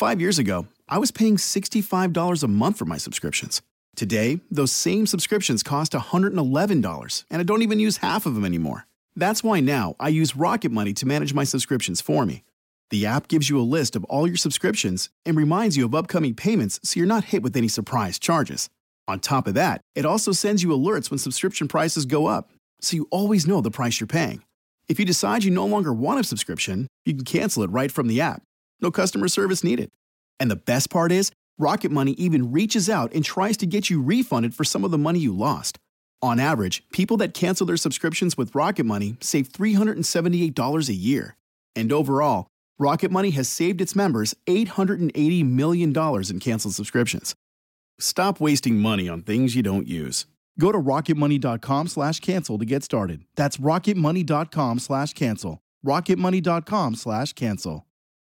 5 years ago, I was paying $65 a month for my subscriptions. Today, those same subscriptions cost $111, and I don't even use half of them anymore. That's why now I use Rocket Money to manage my subscriptions for me. The app gives you a list of all your subscriptions and reminds you of upcoming payments so you're not hit with any surprise charges. On top of that, it also sends you alerts when subscription prices go up, so you always know the price you're paying. If you decide you no longer want a subscription, you can cancel it right from the app. No customer service needed. And the best part is, Rocket Money even reaches out and tries to get you refunded for some of the money you lost. On average, people that cancel their subscriptions with Rocket Money save $378 a year. And overall, Rocket Money has saved its members $880 million in canceled subscriptions. Stop wasting money on things you don't use. Go to rocketmoney.com/cancel to get started. That's rocketmoney.com/cancel. rocketmoney.com/cancel.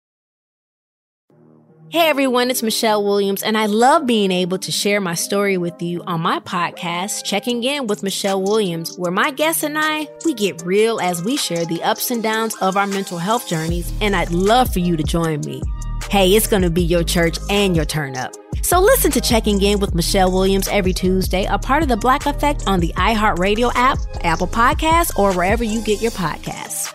Hey everyone, it's Michelle Williams, and I love being able to share my story with you on my podcast, Checking In with Michelle Williams, where my guests and I, we get real as we share the ups and downs of our mental health journeys, and I'd love for you to join me. Hey, it's going to be your church and your turn up. So listen to Checking In with Michelle Williams every Tuesday, a part of the Black Effect on the iHeartRadio app, Apple Podcasts, or wherever you get your podcasts.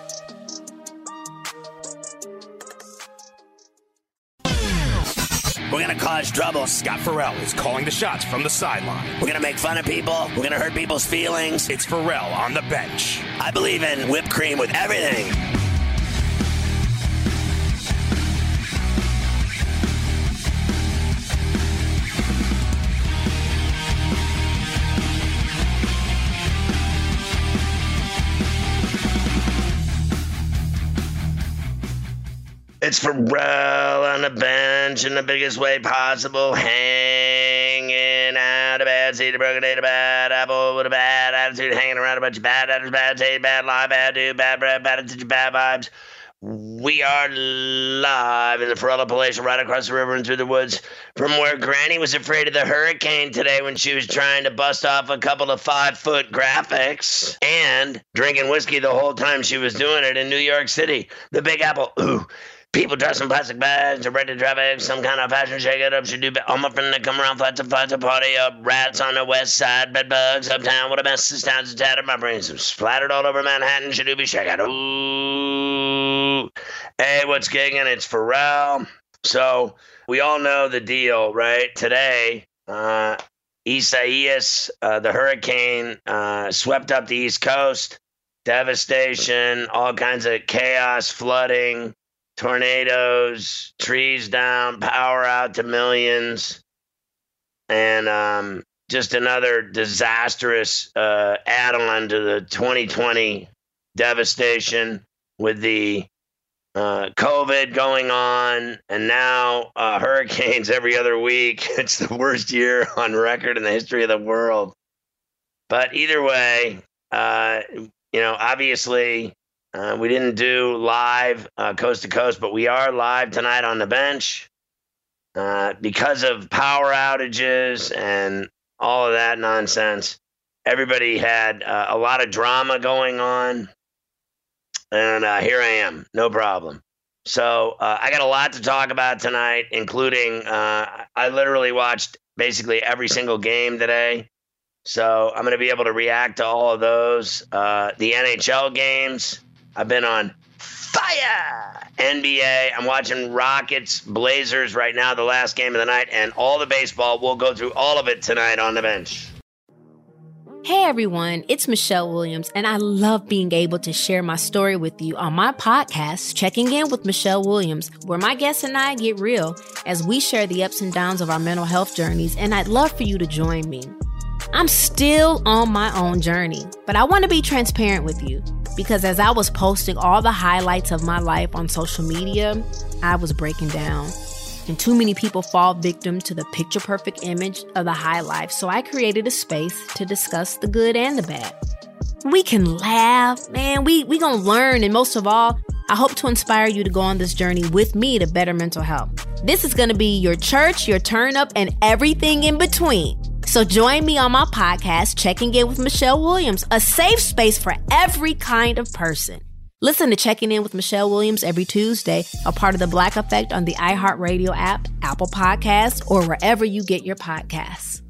We're going to cause trouble. Scott Farrell is calling the shots from the sideline. We're going to make fun of people. We're going to hurt people's feelings. It's Farrell on the bench. I believe in whipped cream with everything. It's Farrell on the bench in the biggest way possible, hanging out a bad seed, a broken date, a bad apple with a bad attitude, hanging around a bunch of bad attitudes, bad taste, bad lie, bad dude, bad breath, bad attitude, bad vibes. We are live in the Farrell Palatial right across the river and through the woods from where Granny was afraid of the hurricane today when she was trying to bust off a couple of 5-foot graphics and drinking whiskey the whole time she was doing it in New York City. The Big Apple, ooh. People dressed in plastic bags are ready to traffic, some kind of fashion shake it up, should do all my friends that come around, flat to party up, rats on the west side, bed bugs uptown, what a mess, this town's tattered, my brains are splattered all over Manhattan, should do be shake it. Ooh. Hey, what's gigging? It's Farrell. So, we all know the deal, right? Today, Isaias, the hurricane, swept up the East Coast, devastation, all kinds of chaos, flooding, tornadoes, trees down, power out to millions, and just another disastrous add-on to the 2020 devastation with the COVID going on, and now hurricanes every other week. It's the worst year on record in the history of the world. But either way, obviously, we didn't do live coast to coast, but we are live tonight on the bench because of power outages and all of that nonsense. Everybody had a lot of drama going on, and here I am, no problem. So I got a lot to talk about tonight, including I literally watched basically every single game today. So I'm going to be able to react to all of those. The NHL games, I've been on fire. NBA, I'm watching Rockets, Blazers right now, the last game of the night, and all the baseball. We'll go through all of it tonight on the bench. Hey everyone, it's Michelle Williams, and I love being able to share my story with you on my podcast, Checking In with Michelle Williams, where my guests and I get real as we share the ups and downs of our mental health journeys, and I'd love for you to join me. I'm still on my own journey, but I want to be transparent with you because as I was posting all the highlights of my life on social media, I was breaking down. And too many people fall victim to the picture-perfect image of the high life, so I created a space to discuss the good and the bad. We can laugh, man, we gonna learn, and most of all, I hope to inspire you to go on this journey with me to better mental health. This is gonna be your church, your turn up, and everything in between. So join me on my podcast, Checking In with Michelle Williams, a safe space for every kind of person. Listen to Checking In with Michelle Williams every Tuesday, a part of the Black Effect on the iHeartRadio app, Apple Podcasts, or wherever you get your podcasts.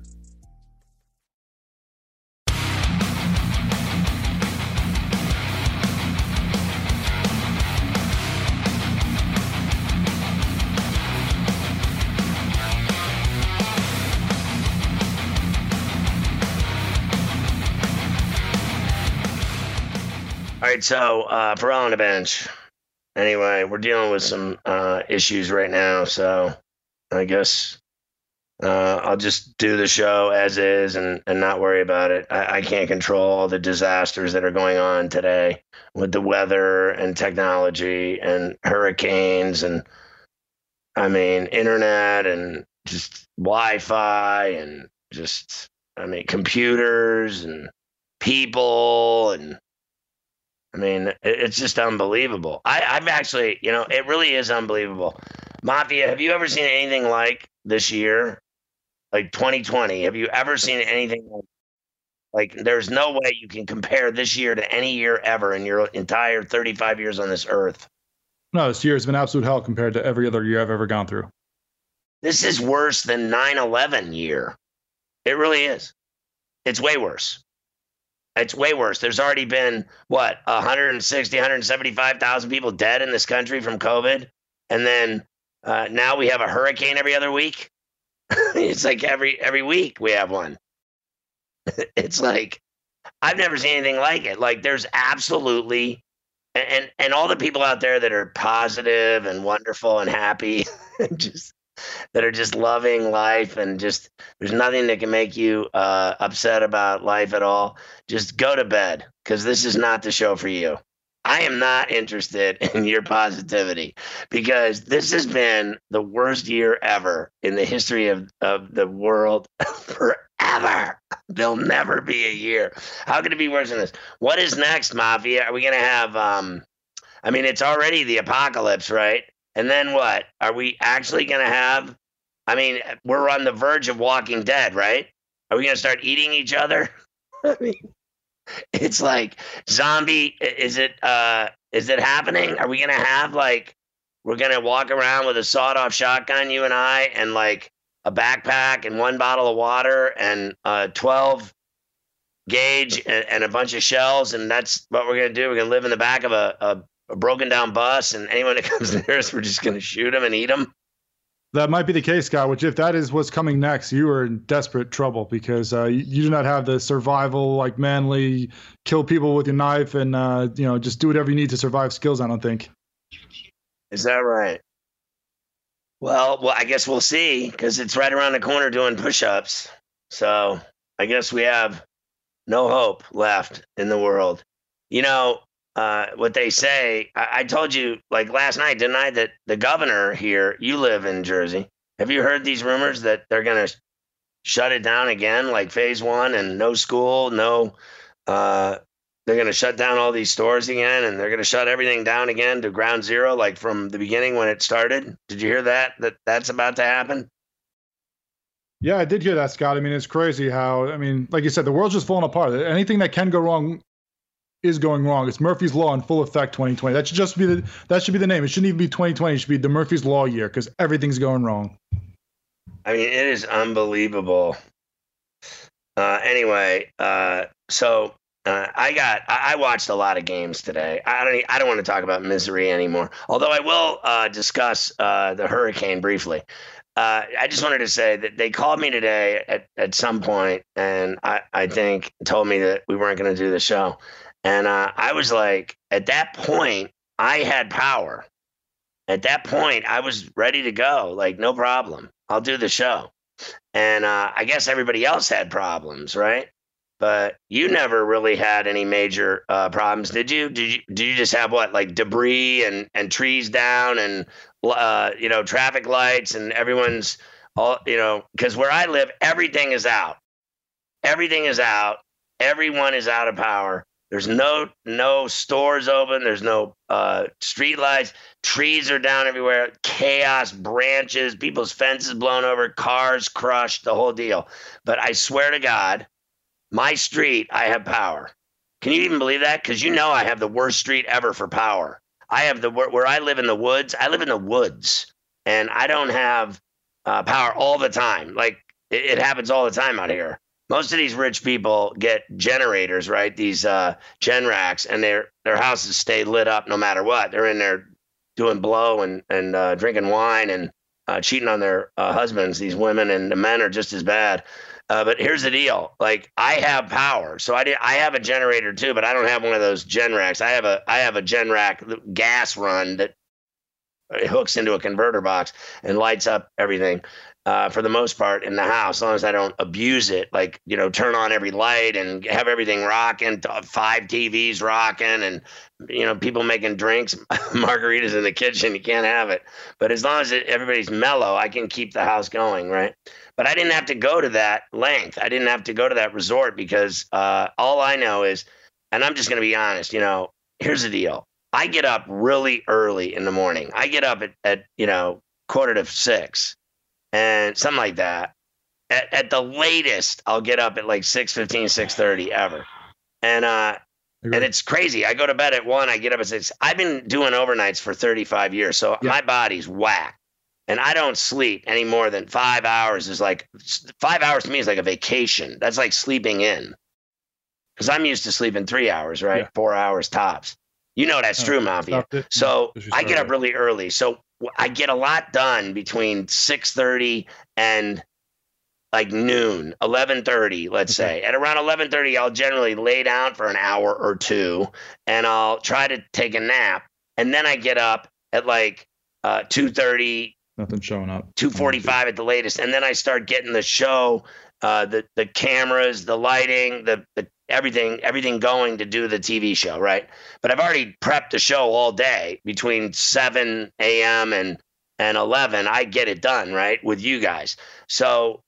All right, so Pharrell on the bench. Anyway, we're dealing with some issues right now, so I guess I'll just do the show as is and not worry about it. I can't control all the disasters that are going on today with the weather and technology and hurricanes and, I mean, internet and just Wi-Fi and just, I mean, computers and people and, I mean, it's just unbelievable. I've actually, you know, it really is unbelievable. Mafia, have you ever seen anything like this year? Like 2020, have you ever seen anything like there's no way you can compare this year to any year ever in your entire 35 years on this earth? No, this year has been absolute hell compared to every other year I've ever gone through. This is worse than 9/11 year. It really is. It's way worse. It's way worse. There's already been, 160, 175,000 people dead in this country from COVID. And then now we have a hurricane every other week. It's like every week we have one. It's like, I've never seen anything like it. Like there's absolutely, and all the people out there that are positive and wonderful and happy, just that are just loving life and just there's nothing that can make you upset about life at all. Just go to bed because this is not the show for you. I am not interested in your positivity because this has been the worst year ever in the history of the world forever. There'll never be a year. How could it be worse than this? What is next, Mafia? Are we going to have, I mean, it's already the apocalypse, right? And then what? Are we actually going to have, I mean, we're on the verge of Walking Dead, right? Are we going to start eating each other? I mean, it's like zombie. Is it happening? Are we going to have like, we're going to walk around with a sawed off shotgun, you and I, and like a backpack and one bottle of water and 12 gauge and a bunch of shells. And that's what we're going to do. We're going to live in the back of a broken down bus, and anyone that comes near us, we're just going to shoot them and eat them. That might be the case, Scott, which if that is what's coming next, you are in desperate trouble because you do not have the survival, like manly, kill people with your knife and, just do whatever you need to survive skills, I don't think. Is that right? Well, I guess we'll see because it's right around the corner doing push-ups. So I guess we have no hope left in the world. You know, what they say, I told you like last night, didn't I, that the governor here, you live in Jersey. Have you heard these rumors that they're going to shut it down again, like phase one and no school, they're going to shut down all these stores again and they're going to shut everything down again to ground zero, like from the beginning when it started. Did you hear that's about to happen? Yeah, I did hear that, Scott. I mean, it's crazy how, like you said, the world's just falling apart. Anything that can go wrong is going wrong. It's Murphy's Law in full effect 2020. That should be the name. It shouldn't even be 2020. It should be the Murphy's Law year because everything's going wrong. I mean, it is unbelievable. Anyway, so I watched a lot of games today. I don't want to talk about misery anymore. Although I will discuss the hurricane briefly. I just wanted to say that they called me today at some point, and I think told me that we weren't going to do the show. And I was like, at that point, I had power. At that point, I was ready to go. Like, no problem. I'll do the show. And I guess everybody else had problems, right? But you never really had any major problems, did you? Did you just have what, like debris and trees down and traffic lights and everyone's all, because where I live, everything is out. Everything is out. Everyone is out of power. There's no stores open. There's no street lights. Trees are down everywhere. Chaos, branches, people's fences blown over, cars crushed, the whole deal. But I swear to God, my street, I have power. Can you even believe that? Because I have the worst street ever for power. I have where I live in the woods. I live in the woods, and I don't have power all the time. Like it happens all the time out here. Most of these rich people get generators, right? These Generacs, and their houses stay lit up no matter what. They're in there doing blow and drinking wine and cheating on their husbands. These women and the men are just as bad. But here's the deal: like I have power, so I have a generator too, but I don't have one of those Generacs. I have a Generac gas run that hooks into a converter box and lights up everything. For the most part in the house, as long as I don't abuse it, like, turn on every light and have everything rocking, 5 TVs rocking, and, people making drinks, margaritas in the kitchen, you can't have it. But as long as everybody's mellow, I can keep the house going, right? But I didn't have to go to that length. I didn't have to go to that resort because all I know is, and I'm just going to be honest, here's the deal. I get up really early in the morning. I get up at 5:45. And something like that. At the latest, I'll get up at like 6:15, 6:30 ever. And it's crazy. I go to bed at 1, I get up at 6. I've been doing overnights for 35 years, so my body's whacked. And I don't sleep any more than 5 hours. 5 hours to me is like a vacation. That's like sleeping in. Because I'm used to sleeping 3 hours, right? Yeah. 4 hours tops. That's true, Mafia. So I get up really early. So I get a lot done between 6:30 and like noon, 11:30, let's say. At around 11:30, I'll generally lay down for an hour or two, and I'll try to take a nap. And then I get up at like 2:30. Nothing showing up. 2:45 at the latest. And then I start getting the show, the cameras, the lighting, the everything going to do the TV show, right? But I've already prepped the show all day between 7 a.m. and 11. I get it done, right, with you guys. So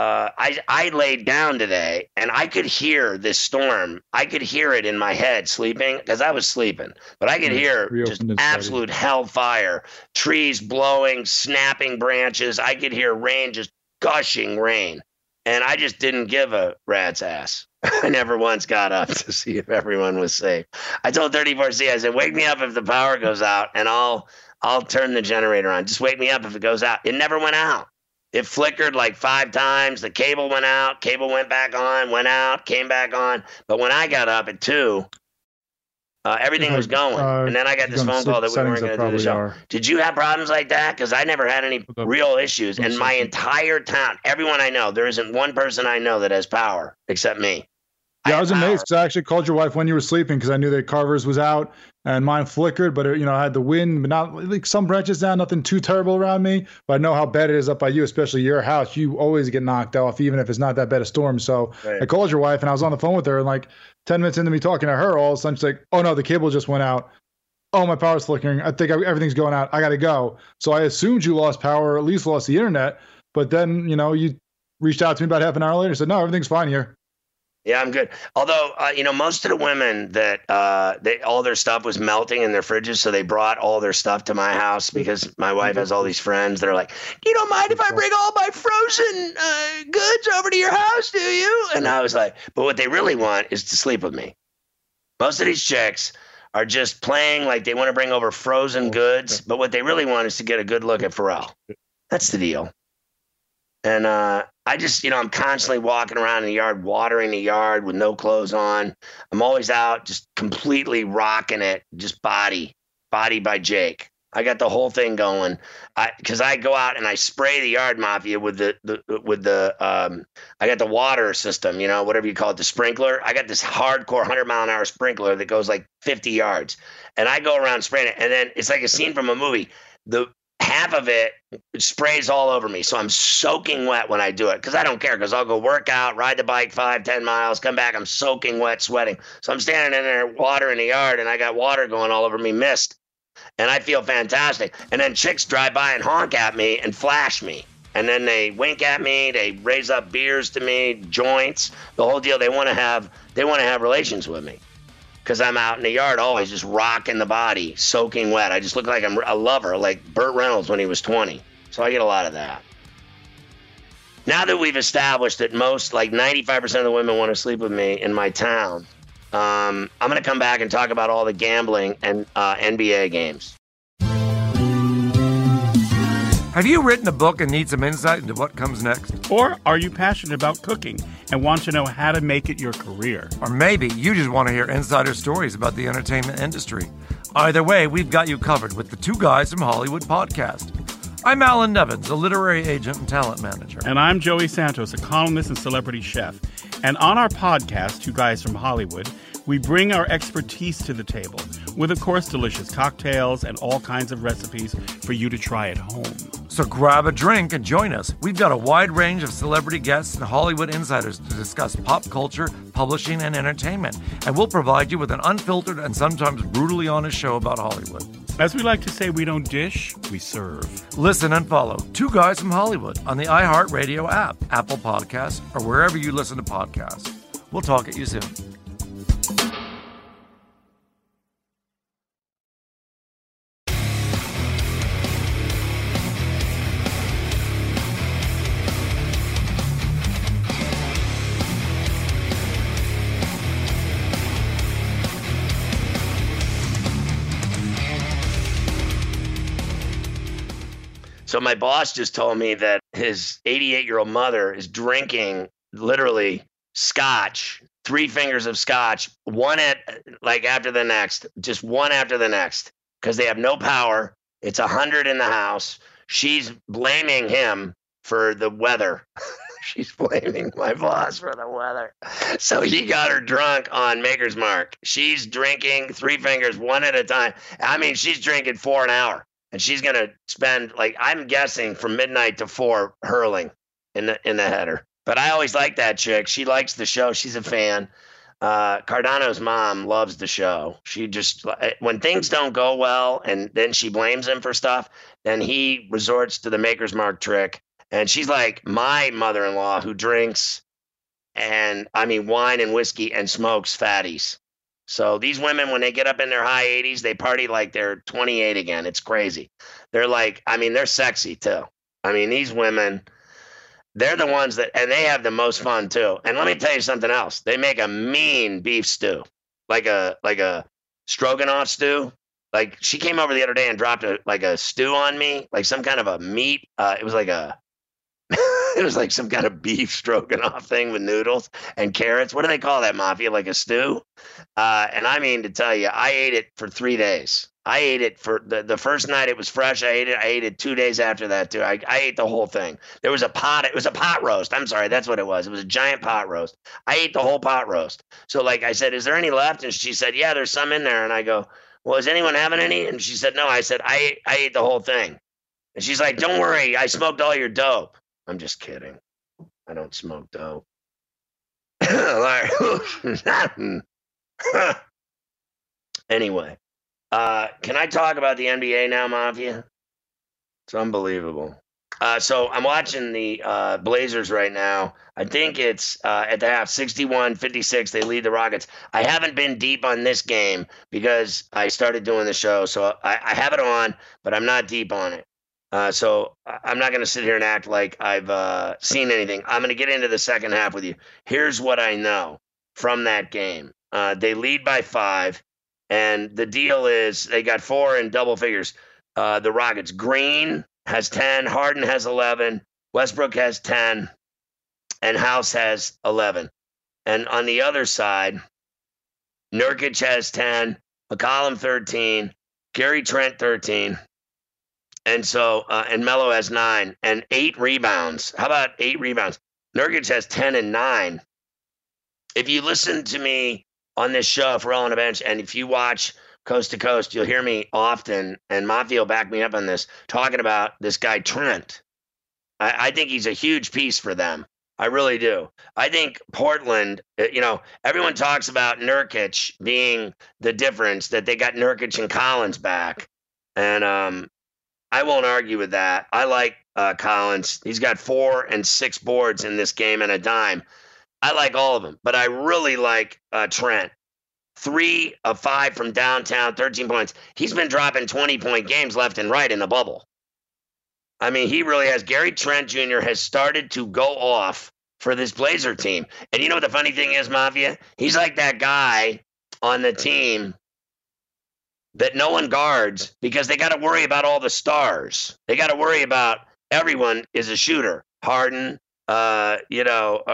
I laid down today, and I could hear this storm. I could hear it in my head sleeping because I was sleeping. But I could hear just absolute hellfire, trees blowing, snapping branches. I could hear rain, just gushing rain. And I just didn't give a rat's ass. I never once got up to see if everyone was safe. I told 34C, I said, wake me up if the power goes out, and I'll turn the generator on. Just wake me up if it goes out. It never went out. It flickered like 5 times. The cable went out. Cable went back on, went out, came back on. But when I got up at 2, everything was going. And then I got this phone call that we weren't going to do the show. Did you have problems like that? Because I never had any real issues. And my entire town, everyone I know, there isn't one person I know that has power except me. Yeah, I was amazed because I actually called your wife when you were sleeping because I knew that Carver's was out and mine flickered, but I had the wind, but not like some branches down, nothing too terrible around me. But I know how bad it is up by you, especially your house. You always get knocked off, even if it's not that bad a storm. So right. I called your wife and I was on the phone with her, and like 10 minutes into me talking to her, all of a sudden she's like, "Oh no, the cable just went out. Oh, my power's flickering. I think everything's going out. I got to go." So I assumed you lost power, or at least lost the internet. But then you reached out to me about half an hour later and said, "No, everything's fine here." Yeah, I'm good. Although, most of the women that all their stuff was melting in their fridges, so they brought all their stuff to my house because my wife has all these friends that are like, "You don't mind if I bring all my frozen goods over to your house, do you?" And I was like, but what they really want is to sleep with me. Most of these chicks are just playing like they want to bring over frozen goods, but what they really want is to get a good look at Pharrell. That's the deal. And I just, I'm constantly walking around in the yard, watering the yard with no clothes on. I'm always out just completely rocking it, just body by Jake. I got the whole thing going. Because I go out and I spray the yard, Mafia, with the I got the water system, whatever you call it, the sprinkler. I got this hardcore 100-mile-an-hour sprinkler that goes like 50 yards. And I go around spraying it, and then it's like a scene from a movie. The half of it sprays all over me. So I'm soaking wet when I do it because I don't care, because I'll go work out, ride the bike 5-10 miles, come back, I'm soaking wet, sweating. So I'm standing in there, water in the yard, and I got water going all over me, mist. And I feel fantastic. And then chicks drive by and honk at me and flash me. And then they wink at me, they raise up beers to me, joints, the whole deal. They want to have relations with me. Because I'm out in the yard always just rocking the body, soaking wet. I just look like I'm a lover, like Burt Reynolds when he was 20. So I get a lot of that. Now that we've established that most, like 95% of the women want to sleep with me in my town, I'm going to come back and talk about all the gambling and NBA games. Have you written a book and need some insight into what comes next? Or are you passionate about cooking and want to know how to make it your career? Or maybe you just want to hear insider stories about the entertainment industry. Either way, we've got you covered with the Two Guys from Hollywood podcast. I'm Alan Nevins, a literary agent and talent manager. And I'm Joey Santos, a columnist and celebrity chef. And on our podcast, Two Guys from Hollywood, we bring our expertise to the table with, of course, delicious cocktails and all kinds of recipes for you to try at home. So grab a drink and join us. We've got a wide range of celebrity guests and Hollywood insiders to discuss pop culture, publishing, and entertainment. And we'll provide you with an unfiltered and sometimes brutally honest show about Hollywood. As we like to say, we don't dish, we serve. Listen and follow Two Guys from Hollywood on the iHeartRadio app, Apple Podcasts, or wherever you listen to podcasts. We'll talk at you soon. So my boss just told me that his 88-year-old mother is drinking literally scotch, 3 fingers of scotch, one after the next, just one after the next, because they have no power. It's 100 in the house. She's blaming him for the weather. She's blaming my boss for the weather. So he got her drunk on Maker's Mark. She's drinking 3 fingers, one at a time. I mean, she's drinking 4 an hour. And she's going to spend, I'm guessing, from midnight to 4 hurling in the header. But I always like that chick. She likes the show. She's a fan. Cardano's mom loves the show. She just, when things don't go well and then she blames him for stuff, then he resorts to the Maker's Mark trick. And she's like my mother-in-law who drinks wine and whiskey and smokes fatties. So these women, when they get up in their high 80s, they party like they're 28 again. It's crazy. They're they're sexy too. These women, they're the ones and they have the most fun too. And let me tell you something else. They make a mean beef stew, like a stroganoff stew. Like she came over the other day and dropped a stew on me, like some kind of a meat. It was like some kind of beef stroganoff thing with noodles and carrots. What do they call that, Mafia? Like a stew? And I mean to tell you, I ate it for 3 days. I ate it for the first night it was fresh. I ate it 2 days after that too. I ate the whole thing. It was a pot roast. I'm sorry, that's what it was. It was a giant pot roast. I ate the whole pot roast. So I said, is there any left? And she said, yeah, there's some in there. And I go, well, is anyone having any? And she said, no. I said, I ate the whole thing. And she's like, don't worry, I smoked all your dope. I'm just kidding. I don't smoke dope. Anyway, can I talk about the NBA now, Mafia? It's unbelievable. So I'm watching the Blazers right now. I think it's at the half, 61-56. They lead the Rockets. I haven't been deep on this game because I started doing the show. So I have it on, but I'm not deep on it. So I'm not going to sit here and act like I've seen anything. I'm going to get into the second half with you. Here's what I know from that game. They lead by 5, and the deal is they got 4 in double figures. The Rockets. Green has 10, Harden has 11, Westbrook has 10, and House has 11. And on the other side, Nurkic has 10, McCollum 13, Gary Trent 13. And so, and Melo has 9 and 8 rebounds. How about 8 rebounds? Nurkic has 10 and 9. If you listen to me on this show, Pharrell on the Bench, and if you watch Coast to Coast, you'll hear me often, and Mafia will back me up on this, talking about this guy Trent. I think he's a huge piece for them. I really do. I think Portland, everyone talks about Nurkic being the difference, that they got Nurkic and Collins back. And I won't argue with that. I like Collins. He's got 4 and 6 boards in this game and a dime. I like all of them, but I really like Trent. 3 of 5 from downtown, 13 points. He's been dropping 20-point games left and right in the bubble. I mean, he really has. Gary Trent Jr. has started to go off for this Blazer team. And you know what the funny thing is, Mafia? He's like that guy on the team that no one guards because they got to worry about all the stars. They got to worry about everyone is a shooter. Harden, Dame,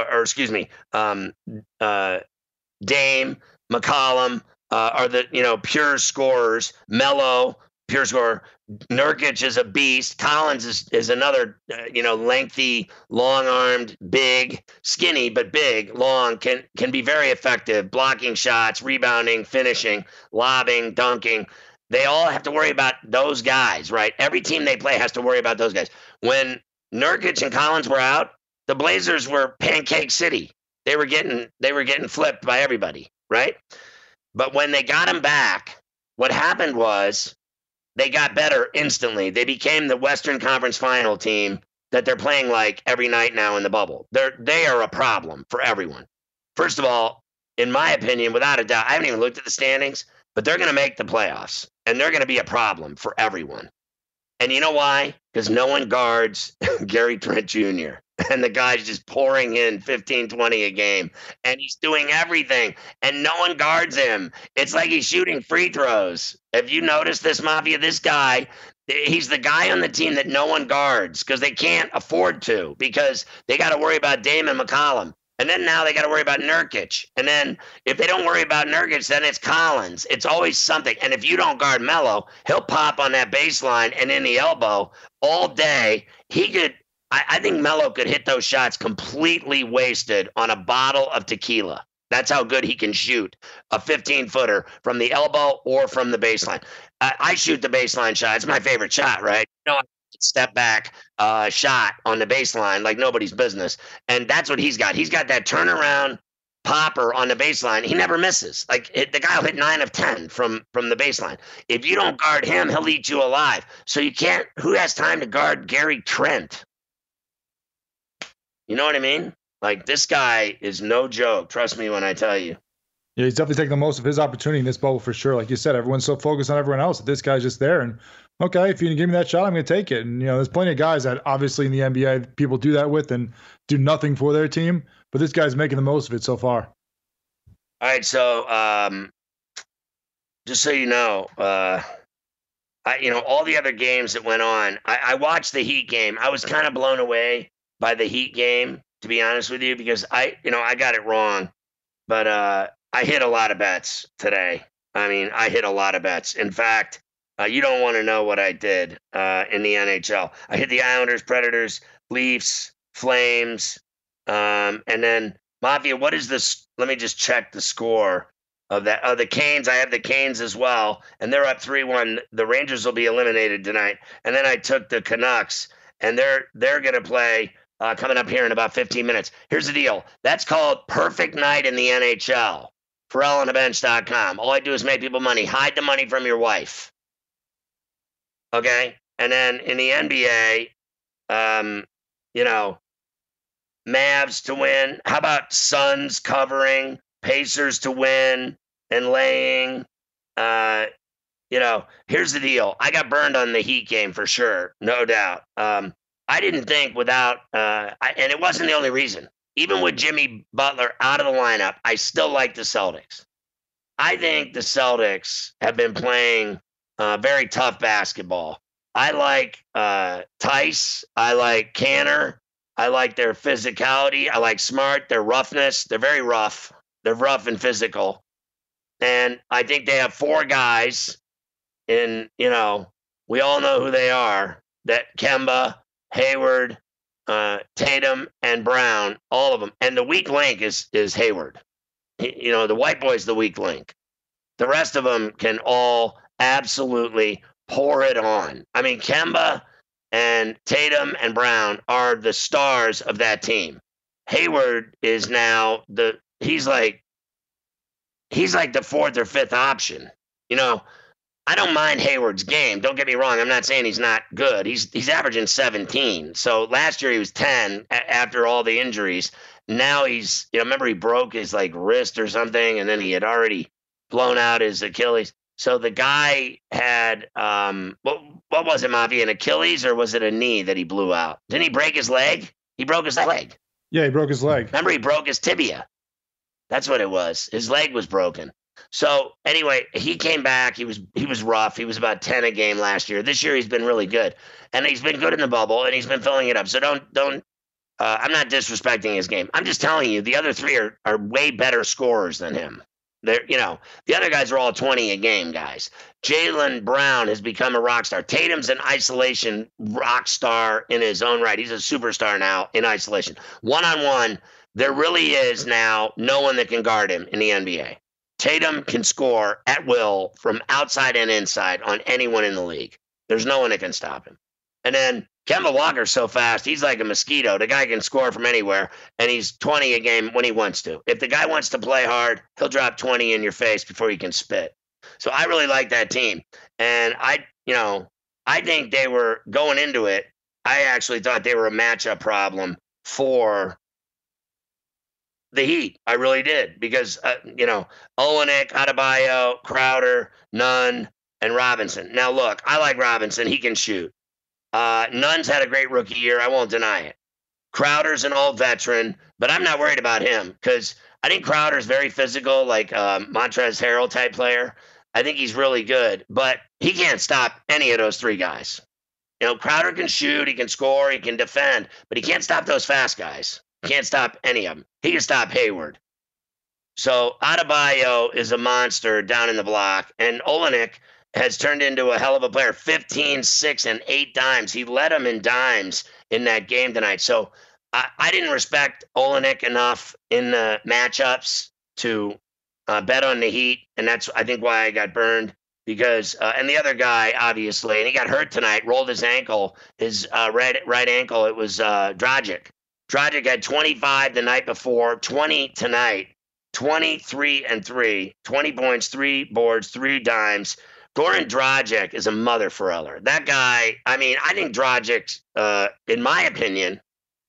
McCollum are the, pure scorers. Melo, pure scorer. Nurkic is a beast. Collins is another, lengthy, long-armed, big, skinny, but big, long, can be very effective, blocking shots, rebounding, finishing, lobbing, dunking. They all have to worry about those guys, right? Every team they play has to worry about those guys. When Nurkic and Collins were out, the Blazers were pancake city. They were getting flipped by everybody, right? But when they got him back, what happened was they got better instantly. They became the Western Conference final team that they're playing like every night now in the bubble. They are a problem for everyone. First of all, in my opinion, without a doubt, I haven't even looked at the standings, but they're going to make the playoffs, and they're going to be a problem for everyone. And you know why? Because no one guards Gary Trent Jr. And the guy's just pouring in 15, 20 a game. And he's doing everything. And no one guards him. It's like he's shooting free throws. Have you noticed this, Mafia? This guy, he's the guy on the team that no one guards because they can't afford to because they got to worry about Dame and McCollum. And then now they got to worry about Nurkic. And then if they don't worry about Nurkic, then it's Collins. It's always something. And if you don't guard Melo, he'll pop on that baseline and in the elbow all day. I think Melo could hit those shots completely wasted on a bottle of tequila. That's how good he can shoot a 15-footer from the elbow or from the baseline. I shoot the baseline shot. It's my favorite shot, right? Step back shot on the baseline like nobody's business. And that's what he's got. He's got that turnaround popper on the baseline. He never misses. The guy will hit 9 of 10 from the baseline. If you don't guard him, he'll eat you alive. So you can't. Who has time to guard Gary Trent? You know what I mean? This guy is no joke. Trust me when I tell you. Yeah, he's definitely taking the most of his opportunity in this bubble for sure. Like you said, everyone's so focused on everyone else that this guy's just there. And okay, if you can give me that shot, I'm going to take it. And, there's plenty of guys that obviously in the NBA people do that with and do nothing for their team. But this guy's making the most of it so far. All right, so just so you know, all the other games that went on, I watched the Heat game. I was kind of blown away by the Heat game, to be honest with you, because I got it wrong. But I hit a lot of bets today. I hit a lot of bets. In fact, you don't want to know what I did in the NHL. I hit the Islanders, Predators, Leafs, Flames, and then Mafia. What is this? Let me just check the score of that. The Canes. I have the Canes as well, and they're up 3-1. The Rangers will be eliminated tonight. And then I took the Canucks, and they're going to play coming up here in about 15 minutes. Here's the deal. That's called Perfect Night in the NHL. ForelonTheBench.com. All I do is make people money. Hide the money from your wife. Okay? And then in the NBA, Mavs to win. How about Suns covering, Pacers to win and laying? Here's the deal. I got burned on the Heat game for sure, no doubt. I didn't think without, and it wasn't the only reason. Even with Jimmy Butler out of the lineup, I still like the Celtics. I think the Celtics have been playing very tough basketball. I like Tice. I like Canner. I like their physicality. I like Smart, their roughness. They're very rough. They're rough and physical. And I think they have 4 guys in, we all know who they are, that Kemba, Hayward, Tatum, and Brown, all of them. And the weak link is Hayward. The white boy's the weak link. The rest of them can all absolutely pour it on. Kemba and Tatum and Brown are the stars of that team. Hayward is now he's like the 4th or 5th option. I don't mind Hayward's game. Don't get me wrong. I'm not saying he's not good. He's averaging 17. So last year he was 10 after all the injuries. Now he's, remember he broke his wrist or something, and then he had already blown out his Achilles. So the guy had, what was it, Mafia, an Achilles, or was it a knee that he blew out? Didn't he break his leg? He broke his leg. Yeah, he broke his leg. Remember, he broke his tibia. That's what it was. His leg was broken. So anyway, he came back. He was rough. He was about 10 a game last year. This year he's been really good, and he's been good in the bubble, and he's been filling it up. So don't. I'm not disrespecting his game. I'm just telling you the other three are way better scorers than him. They're, the other guys are all 20 a game guys. Jaylen Brown has become a rock star. Tatum's an isolation rock star in his own right. He's a superstar now in isolation. One-on-one, there really is now no one that can guard him in the NBA. Tatum can score at will from outside and inside on anyone in the league. There's no one that can stop him. And then Kemba Walker's so fast, he's like a mosquito. The guy can score from anywhere, and he's 20 a game when he wants to. If the guy wants to play hard, he'll drop 20 in your face before you can spit. So I really like that team. And I think they were going into it. I actually thought they were a matchup problem for the Heat. I really did, because Olynyk, Adebayo, Crowder, Nunn, and Robinson. Now look, I like Robinson. He can shoot. Nunn's had a great rookie year. I won't deny it. Crowder's an old veteran, but I'm not worried about him, because I think Crowder's very physical, like Montrezl Harrell type player. I think he's really good, but he can't stop any of those three guys. Crowder can shoot, he can score, he can defend, but he can't stop those fast guys. He can't stop any of them. He can stop Hayward. So Adebayo is a monster down in the block, and Olynyk has turned into a hell of a player. 15, 6, and 8 dimes. He led them in dimes in that game tonight. So I didn't respect Olynyk enough in the matchups to bet on the Heat, and that's, I think, why I got burned. Because and the other guy, obviously, and he got hurt tonight, rolled his ankle, his right ankle. It was Dragic. Dragic had 25 the night before, 20 tonight, 23 and 3, 20 points, 3 boards, 3 dimes. Goran Dragic is a mother forever. That guy, I think Dragic, in my opinion,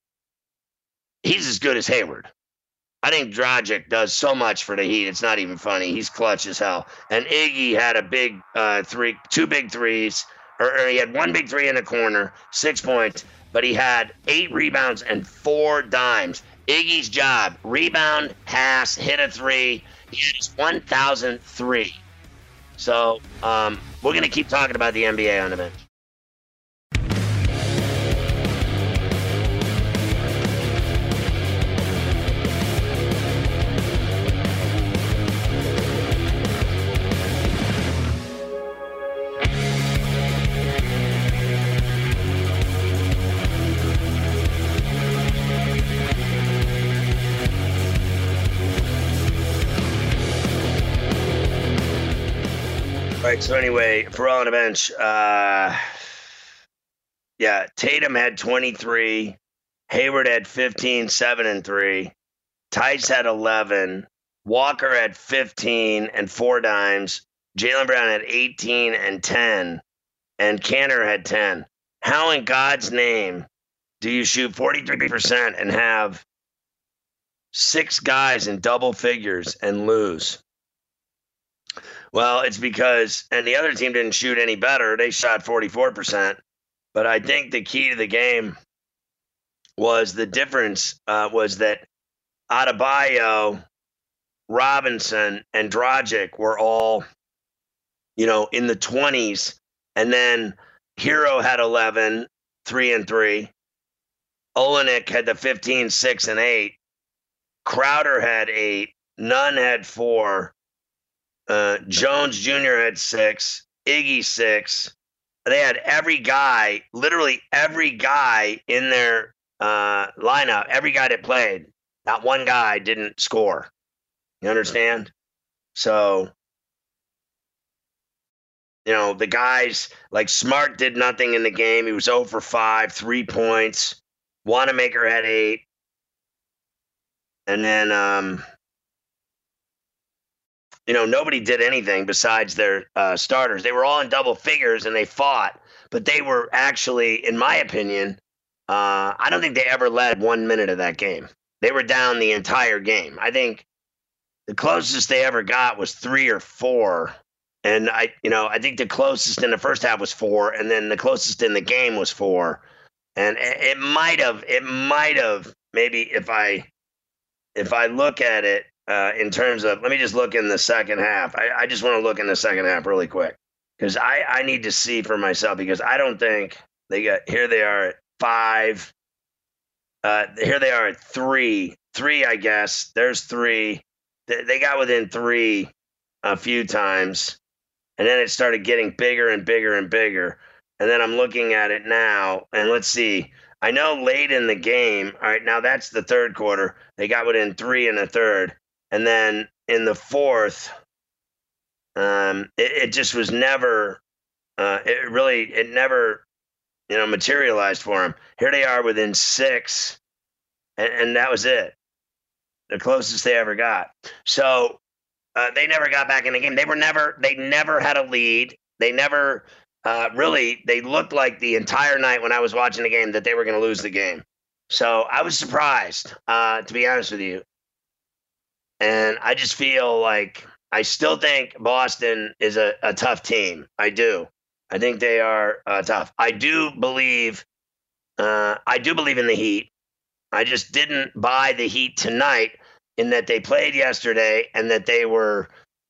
he's as good as Hayward. I think Dragic does so much for the Heat. It's not even funny. He's clutch as hell. And Iggy had a big 2 big threes, or he had 1 big 3 in the corner, 6 points, but he had 8 rebounds and 4 dimes. Iggy's job: rebound, pass, hit a 3. He had his 1,000th 3. So we're going to keep talking about the NBA on the bench. Right, so anyway, for all on the bench, Tatum had 23, Hayward had 15, 7, and 3, Tice had 11, Walker had 15 and 4 dimes, Jaylen Brown had 18 and 10, and Kanter had 10. How in God's name do you shoot 43% and have 6 guys in double figures and lose? Well, it's because, and the other team didn't shoot any better. They shot 44%. But I think the key to the game was the difference was that Adebayo, Robinson, and Dragic were all, in the 20s. And then Hero had 11, 3 and 3. Olynyk had the 15, 6, and 8. Crowder had 8. Nunn had 4. Jones Jr. had 6, Iggy 6. They had every guy, literally every guy in their lineup, every guy that played. Not one guy didn't score. You understand? So, the guys, like Smart did nothing in the game. He was 0 for 5, 3 points. Wanamaker had 8. And then, nobody did anything besides their starters. They were all in double figures, and they fought. But they were actually, in my opinion, I don't think they ever led 1 minute of that game. They were down the entire game. I think the closest they ever got was 3 or 4. And I think the closest in the first half was 4, and then the closest in the game was 4. And it might have maybe if I look at it in terms of, let me just look in the second half. I just want to look in the second half really quick because I need to see for myself because I don't think here they are at 5. Here they are at 3. 3, I guess. There's 3. They got within 3 a few times, and then it started getting bigger and bigger and bigger. And then I'm looking at it now, and let's see. I know late in the game, all right, now that's the third quarter. They got within 3 in the third. And then in the fourth, it just was never, it never, materialized for them. Here they are within 6, and that was it. The closest they ever got. So they never got back in the game. They never had a lead. They never they looked like the entire night when I was watching the game that they were going to lose the game. So I was surprised, to be honest with you. And I just feel like I still think Boston is a tough team. I do. I think they are tough. I do believe in the Heat. I just didn't buy the Heat tonight in that they played yesterday and that they were,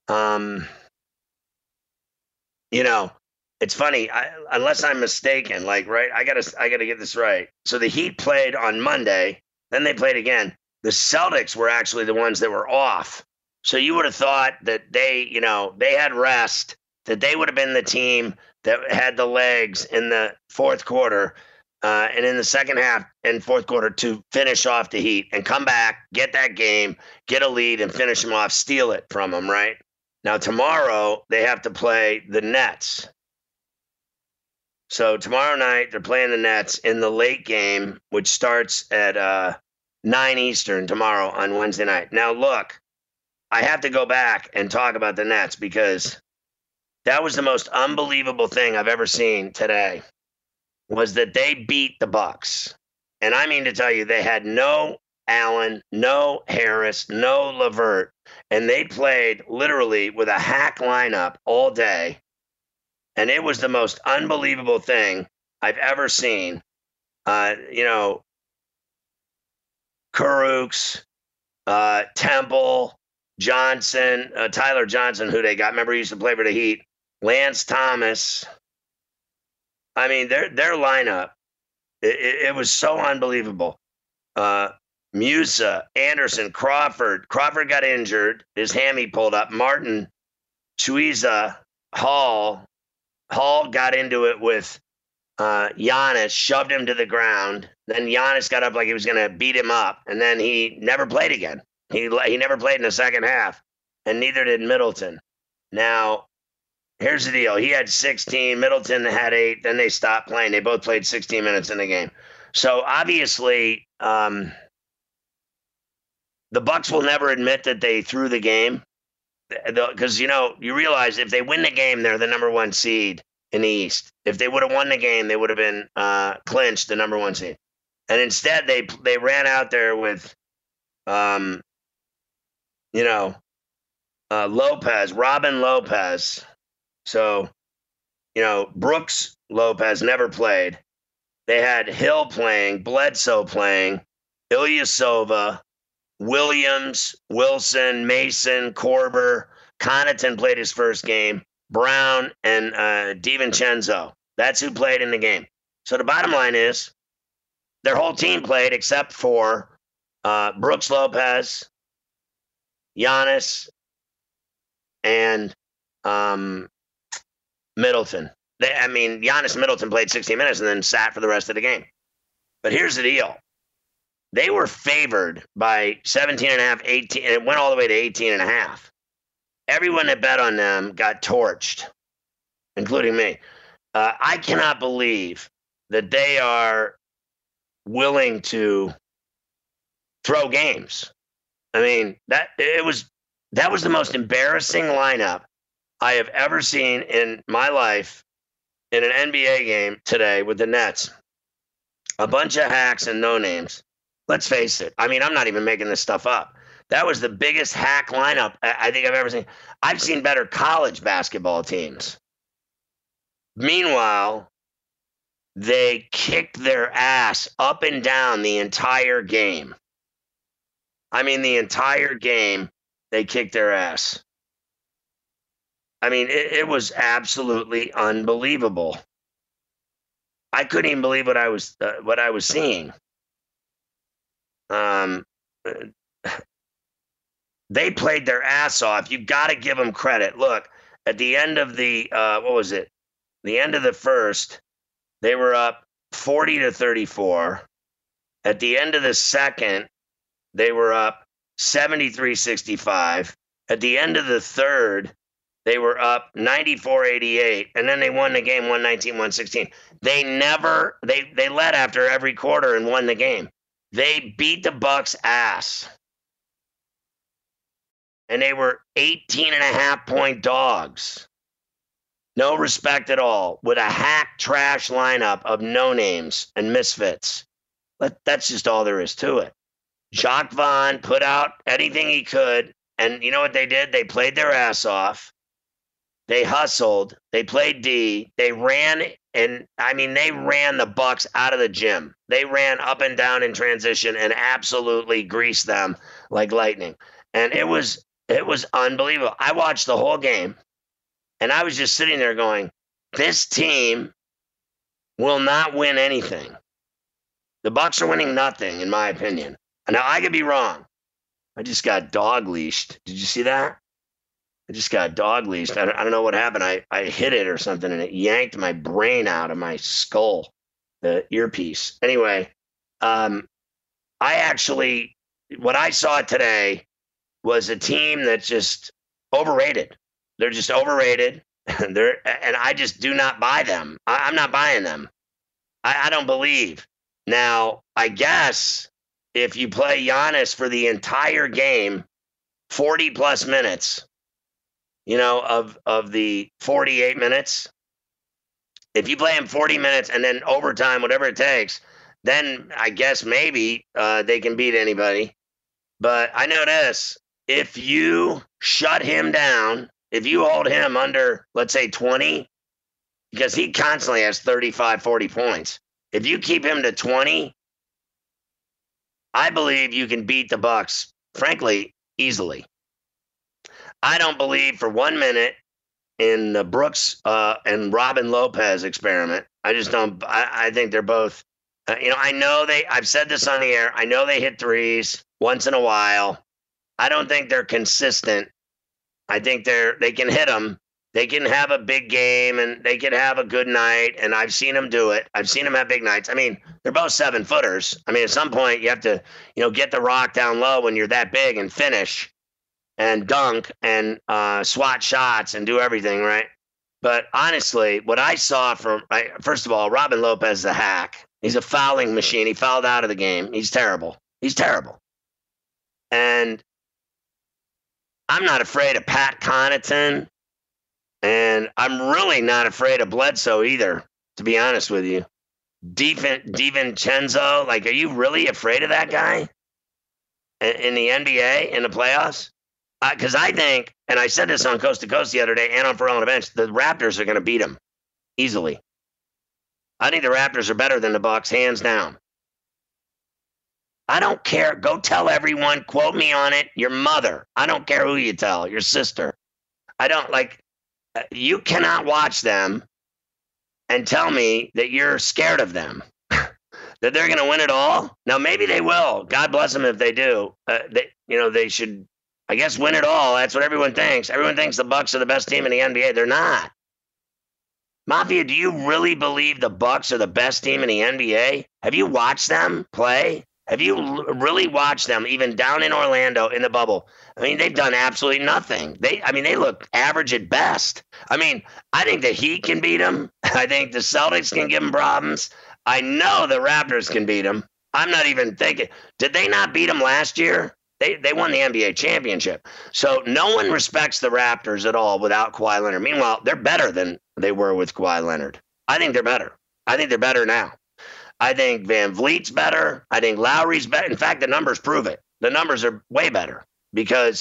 it's funny, unless I'm mistaken, right? I gotta get this right. So the Heat played on Monday, then they played again. The Celtics were actually the ones that were off. So you would have thought that they had rest, that they would have been the team that had the legs in the fourth quarter and in the second half and fourth quarter to finish off the Heat and come back, get that game, get a lead and finish them off, steal it from them, right? Now tomorrow they have to play the Nets. So tomorrow night they're playing the Nets in the late game, which starts at 9 Eastern tomorrow on Wednesday night. Now, look, I have to go back and talk about the Nets because that was the most unbelievable thing I've ever seen today was that they beat the Bucks. And I mean to tell you, they had no Allen, no Harris, no LeVert, and they played literally with a hack lineup all day. And it was the most unbelievable thing I've ever seen. Kurucs, Temple, Johnson, Tyler Johnson, who they got. Remember, he used to play for the Heat. Lance Thomas. I mean, their lineup, it was so unbelievable. Musa, Anderson, Crawford. Crawford got injured. His hammy pulled up. Martin, Chuiza, Hall. Hall got into it with Giannis, shoved him to the ground. Then Giannis got up like he was going to beat him up, and then he never played again. He never played in the second half, and neither did Middleton. Now, here's the deal. He had 16. Middleton had 8. Then they stopped playing. They both played 16 minutes in the game. So, obviously, the Bucks will never admit that they threw the game because, you realize if they win the game, they're the number 1 seed in the East. If they would have won the game, they would have been clinched the number 1 seed. And instead, they ran out there with, Lopez, Robin Lopez. So, Brooks Lopez never played. They had Hill playing, Bledsoe playing, Ilyasova, Williams, Wilson, Mason, Korver. Connaughton played his first game. Brown and DiVincenzo. That's who played in the game. So the bottom line is their whole team played except for Brooks Lopez, Giannis, and Middleton. Giannis and Middleton played 16 minutes and then sat for the rest of the game. But here's the deal. They were favored by 17.5, 18, and it went all the way to 18.5. Everyone that bet on them got torched, including me. I cannot believe that they are willing to throw games. I mean, that was the most embarrassing lineup I have ever seen in my life in an NBA game today with the Nets. A bunch of hacks and no-names. Let's face it. I mean, I'm not even making this stuff up. That was the biggest hack lineup I think I've ever seen. I've seen better college basketball teams. Meanwhile, They kicked their ass up and down the entire game. I mean, the entire game, they kicked their ass. I mean, it was absolutely unbelievable. I couldn't even believe what I was seeing. They played their ass off. You've got to give them credit. Look, at the end of the the end of the first, they were up 40-34. At the end of the second, they were up 73-65. At the end of the third, they were up 94-88, and then they won the game 119-116. They led after every quarter and won the game. They beat the Bucks' ass. And they were 18.5-point dogs. No respect at all, with a hack trash lineup of no-names and misfits. That's just all there is to it. Jacques Vaughn put out anything he could, and you know what they did? They played their ass off. They hustled. They played D. They ran, and I mean, they ran the Bucks out of the gym. They ran up and down in transition and absolutely greased them like lightning. And it was unbelievable. I watched the whole game, and I was just sitting there going, this team will not win anything. The Bucks are winning nothing, in my opinion. Now, I could be wrong. I just got dog leashed. Did you see that? I just got dog leashed. I don't know what happened. I hit it or something, and it yanked my brain out of my skull, the earpiece. Anyway, what I saw today was a team that's just overrated. They're just overrated. And I just do not buy them. I'm not buying them. I don't believe. Now, I guess if you play Giannis for the entire game, 40 plus minutes, of the 48 minutes, if you play him 40 minutes and then overtime, whatever it takes, then I guess maybe they can beat anybody. But I know this, if you shut him down, if you hold him under, let's say 20, because he constantly has 35, 40 points. If you keep him to 20, I believe you can beat the Bucks, frankly, easily. I don't believe for 1 minute in the Brooks and Robin Lopez experiment. I just don't. I think they're both. I know I've said this on the air. I know they hit threes once in a while. I don't think they're consistent. I think they can hit them. They can have a big game and they can have a good night. And I've seen them do it. I've seen them have big nights. I mean, they're both 7-footers. I mean, at some point you have to, get the rock down low when you're that big and finish and dunk and swat shots and do everything, right? But honestly, what I saw first of all, Robin Lopez is a hack. He's a fouling machine. He fouled out of the game. He's terrible. He's terrible. And I'm not afraid of Pat Connaughton. And I'm really not afraid of Bledsoe either, to be honest with you. DiVincenzo, are you really afraid of that guy in the NBA, in the playoffs? Because I think, and I said this on Coast to Coast the other day and on For All on the Bench, the Raptors are going to beat them easily. I think the Raptors are better than the Bucks, hands down. I don't care. Go tell everyone, quote me on it, your mother. I don't care who you tell, your sister. I don't you cannot watch them and tell me that you're scared of them, that they're going to win it all. Now, maybe they will. God bless them if they do. They should, I guess, win it all. That's what everyone thinks. Everyone thinks the Bucks are the best team in the NBA. They're not. Mafia, do you really believe the Bucks are the best team in the NBA? Have you watched them play? Have you really watched them, even down in Orlando in the bubble? I mean, they've done absolutely nothing. They look average at best. I mean, I think the Heat can beat them. I think the Celtics can give them problems. I know the Raptors can beat them. I'm not even thinking. Did they not beat them last year? They won the NBA championship. So no one respects the Raptors at all without Kawhi Leonard. Meanwhile, they're better than they were with Kawhi Leonard. I think they're better. I think they're better now. I think Van Vliet's better. I think Lowry's better. In fact, the numbers prove it. The numbers are way better because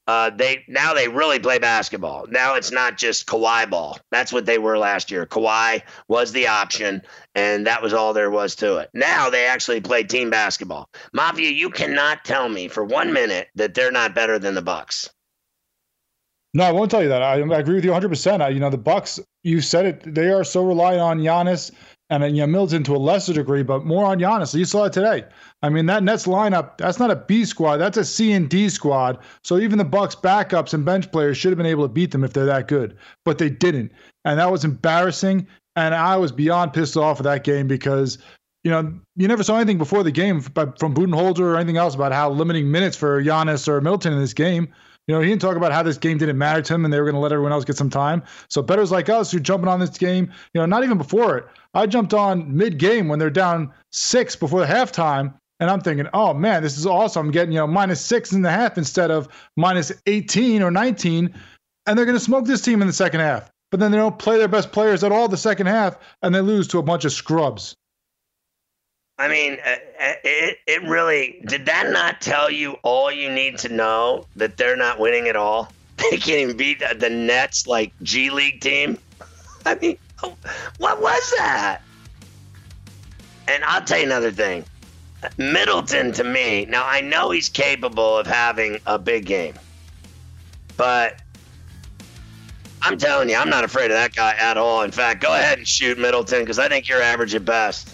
They really play basketball. Now it's not just Kawhi ball. That's what they were last year. Kawhi was the option, and that was all there was to it. Now they actually play team basketball. Mafia, you cannot tell me for 1 minute that they're not better than the Bucks. No, I won't tell you that. I agree with you 100%. The Bucks, you said it, they are so reliant on Giannis and Middleton to a lesser degree, but more on Giannis. You saw it today. I mean, that Nets lineup, that's not a B squad. That's a C and D squad. So even the Bucks backups and bench players should have been able to beat them if they're that good. But they didn't. And that was embarrassing. And I was beyond pissed off of that game because, you never saw anything before the game from Budenholzer or anything else about how limiting minutes for Giannis or Middleton in this game. He didn't talk about how this game didn't matter to him and they were going to let everyone else get some time. So bettors like us who are jumping on this game, not even before it. I jumped on mid-game when they're down 6 before the halftime, and I'm thinking, oh, man, this is awesome. I'm getting, -6.5 instead of -18 or 19, and they're going to smoke this team in the second half. But then they don't play their best players at all the second half, and they lose to a bunch of scrubs. I mean, it really, did that not tell you all you need to know that they're not winning at all? They can't even beat the Nets, G League team. I mean, what was that? And I'll tell you another thing. Middleton, to me, now I know he's capable of having a big game, but I'm telling you, I'm not afraid of that guy at all. In fact, go ahead and shoot Middleton because I think you're average at best.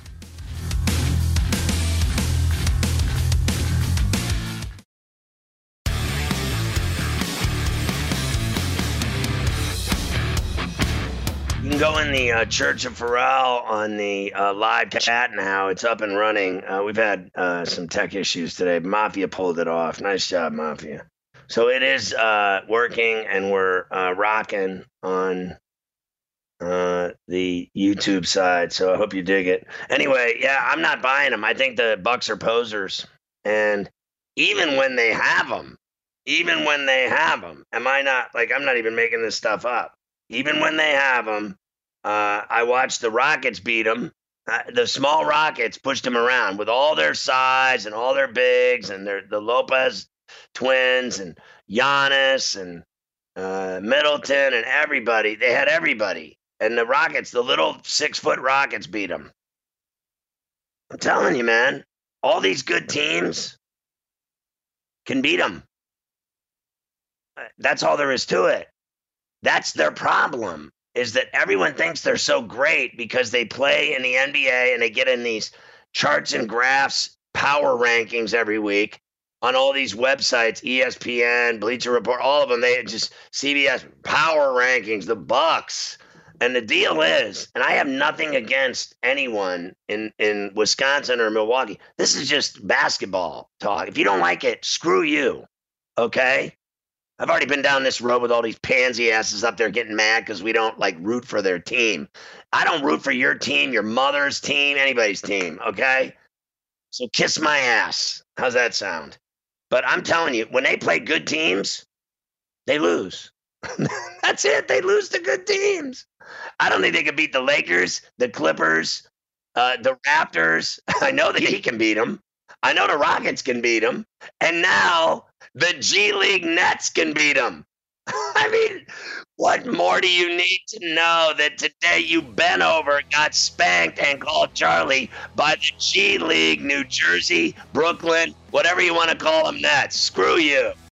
You can go in the Church of Pharrell on the live chat now. It's up and running. We've had some tech issues today. Mafia pulled it off. Nice job, Mafia. So it is working, and we're rocking on the YouTube side. So I hope you dig it. Anyway, yeah, I'm not buying them. I think the Bucks are posers. And even when they have them, am I not, I'm not even making this stuff up. Even when they have them, I watched the Rockets beat them. The small Rockets pushed them around with all their size and all their bigs and the Lopez twins and Giannis and Middleton and everybody. They had everybody. And the Rockets, the little 6-foot Rockets beat them. I'm telling you, man, all these good teams can beat them. That's all there is to it. That's their problem, is that everyone thinks they're so great because they play in the NBA and they get in these charts and graphs, power rankings every week on all these websites, ESPN, Bleacher Report, all of them. They just CBS power rankings, the Bucks. And the deal is, and I have nothing against anyone in Wisconsin or Milwaukee. This is just basketball talk. If you don't like it, screw you. Okay? I've already been down this road with all these pansy asses up there getting mad because we don't root for their team. I don't root for your team, your mother's team, anybody's team, okay? So kiss my ass. How's that sound? But I'm telling you, when they play good teams, they lose. That's it. They lose to good teams. I don't think they can beat the Lakers, the Clippers, the Raptors. I know that he can beat them. I know the Rockets can beat them. And now the G League Nets can beat them. I mean, what more do you need to know that today you bent over, got spanked, and called Charlie by the G League, New Jersey, Brooklyn, whatever you want to call them Nets? Screw you.